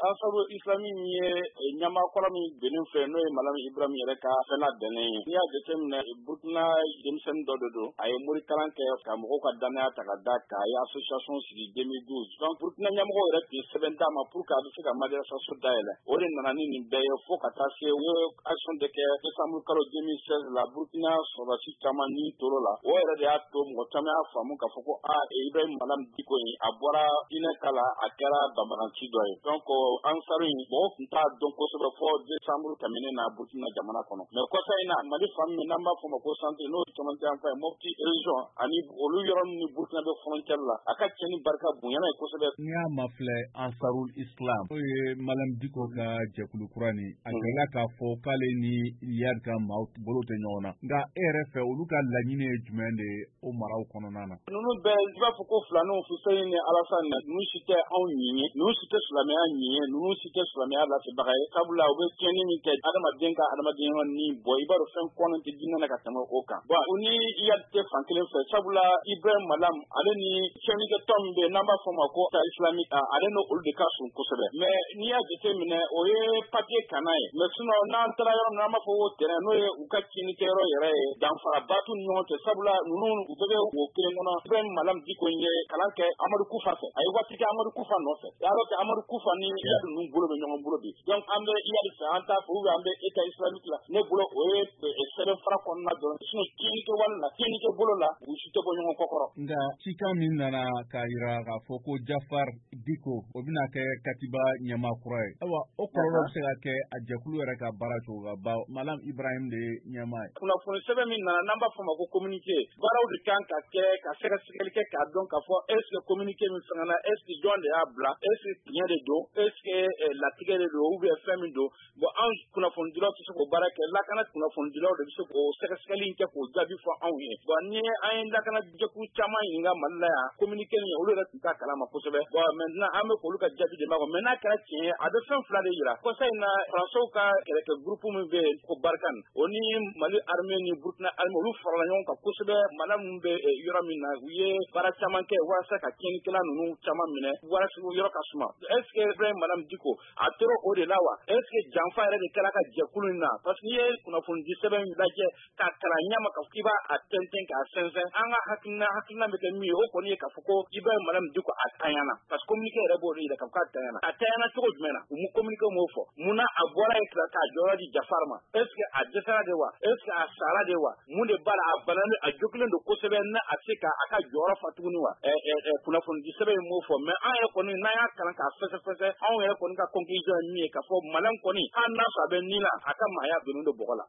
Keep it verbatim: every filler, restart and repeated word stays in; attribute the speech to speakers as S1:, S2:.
S1: Ansaru Islami ye ɲamakɔrɔ min benin fɛ n'o ye Malam Ibrahim yɛrɛ ka fɛn dɛnen ye. N'i y'a jateminɛ Burkina denmisɛnnin dɔ de don, a ye morikalan kɛ ka mɔgɔw ka danaya ta ka da k'a ye association sigi deux mille douze. Donc Burkina ɲɛmɔgɔw yɛrɛ tun ye sɛbɛn d'a ma pour que a bɛ se ka madrasaso dayɛlɛ. O de nana ni nin bɛɛ ye fo ka taa se o ye action de kɛ décembre kalo deux mille seize la Burkina sɔrɔdasi caman ni toro la. O yɛrɛ de y'a to mɔgɔ caman y'a faamu k'a fɔ ko ah Ibrahim Malam Dicko in a bɔra diinɛ kala a kɛra banbagaci dɔ ye. Donc Ansaru in mɔgɔw tun t'a dɔn kosɛbɛ fɔ décembre tɛmɛnen na Burkina jamana kɔnɔ. Mais kɔsa in na Mali fan min n'an b'a fɔ ma ko centre n'o caman tɛ an fɛ Mopti région ani olu yɔrɔ ni Burkina bɛ frontière la a ka cɛnni barika bonyana ye kosɛbɛ.
S2: N'i y'a mafilɛ Ansarul Islam o ye Malam Dicko ka jɛkulu kura ni a kɛra k'a fɔ k'ale ni Iyad ka maaw bolo tɛ ɲɔgɔn na nka e yɛrɛ fɛ olu ka laɲini ye jumɛn de ye o maraw kɔnɔna na?
S1: Ninnu bɛɛ i b'a fɔ ko filaninw Fuseni ni Alasane ninnu si tɛ anw ɲiɲe, ninnu si tɛ silamɛya ɲiɲe, ninnu si tɛ silamɛya lasebaka ye, sabula u bɛ tiɲɛni min kɛ adamaden ka adamadenya ni bɔ i b'a dɔn fɛn kɔnɔ tɛ diinɛ na ka tɛmɛ o kan. Bon u ni Iyad tɛ fan kelen fɛ sabula Ibrahim Malam ale ni tiɲɛnikɛtɔ min bɛ yen n'an b'a fɔ ma ko ta islamique ale n'olu de ka surun kosɛbɛ. Mais n'i y'a jateminɛ o ye papier kana ye. Mais sinon n'an taara yɔrɔ min na an b'a fɔ ko terrain n'o ye u ka tiɲɛnikɛyɔrɔ yɛrɛ ye danfaraba t'u ni ɲɔgɔn cɛ sabula ninnu u bɛɛ bɛ wo kelen kɔnɔ. Ibrahim Malam Dicko ye kalan kɛ Amadu Kufa fɛ a ye waati kɛ Amadu Kufa nɔfɛ alors que Amadu Kufa ni Iyad ninnu bolo bɛ ɲɔgɔn bolo bi. Donc an bɛ Iyad fɛ an t'a fɛ ou bien an bɛ état islamique la ne bolo o ye sɛbɛn fara kɔnɔna dɔrɔn sinon tiɲɛnikɛ wale la tiɲɛnikɛ bolo la u si tɛ bɔ ɲɔgɔn kɔkɔrɔ.
S2: Nka cikan min nana k'a jira k'a fɔ ko Jafar Dicko o bɛna kɛ katiba ɲɛmaakura ye. Ayiwa o kɔlɔlɔ bɛ se ka kɛ a jɛkulu yɛrɛ ka baara cogo ka ban Malam Ibrahim de ye ɲɛmaa ye.
S1: Kunnafoni sɛbɛn min nana n'an b'a fɔ ma ko communiqué baaraw de kan ka kɛ ka sɛgɛsɛgɛli kɛ k'a dɔn k'a fɔ est ce que communiqué min fɛngana est ce que jɔn de y'a bila est ce que tiɲɛ de don est ce que latigɛ de don ou bien fɛn min don. Bon anw kunnafonidilaw tɛ se k'o baara kɛ lakana kunnafonidilaw de bɛ se k'o sɛgɛsɛgɛli in kɛ k'o jaabi fɔ anw ye. Bon ni an ye lakana jɛkulu caman ɲininka Mali la yan communiqué nin olu yɛrɛ tun t'a kalama kosɛbɛ. Bon maintenant an bɛ k'olu ka jaabi de makɔ mais n'a kɛra tiɲɛ ye a bɛ fɛn fila de yira. Kɔsa in na Faransiw ka kɛlɛkɛ groupe min bɛ yen ko Barkhane o ni Mali armée ni Burkina armée olu farala ɲɔgɔn kan kosɛbɛ Malam min bɛ yɔrɔ min na u ye baara caman kɛ walasa ka tiɲɛnikɛla ninnu caman minɛ walasa yɔrɔ ka suma. Est ce que Ibrahim Malam Dicko a tora o de la wa est ce que janfa yɛrɛ de kɛra ka jɛkulu in na parce que n'i ye kunnafoni di sɛbɛn lajɛ k'a kalan ɲama ka k'i b'a a tɛntɛn k'a sɛnsɛn an ka hakilina hakilina bɛ kɛ min ye o kɔni ye k'a fɔ ko Ibrahim Malam Dicko a tanyana parce que communiqué yɛrɛ b'o de yira k'a fɔ k'a tanyana a tanyana cogo jumɛn na u mu communiqué m'o fɔ munna a bɔra ye k'a jɔyɔrɔ di Jafar ma est ce que a dɛsɛra de wa est ce que a sara de wa mun de b'a la a banalen a jogilen don kosɛbɛ n'a a se ka a ka jɔyɔrɔ fa tuguni wa kunnafoni di sɛbɛn ye m'o fɔ mais an yɛrɛ kɔni n'an y'a kalan k'a fɛsɛfɛsɛ anw yɛrɛ kɔni ka conclusion ye min ye k'a fɔ Malam kɔni hali n'a sɔrɔ a bɛ ni la a ka maaya donnen don bɔgɔ la.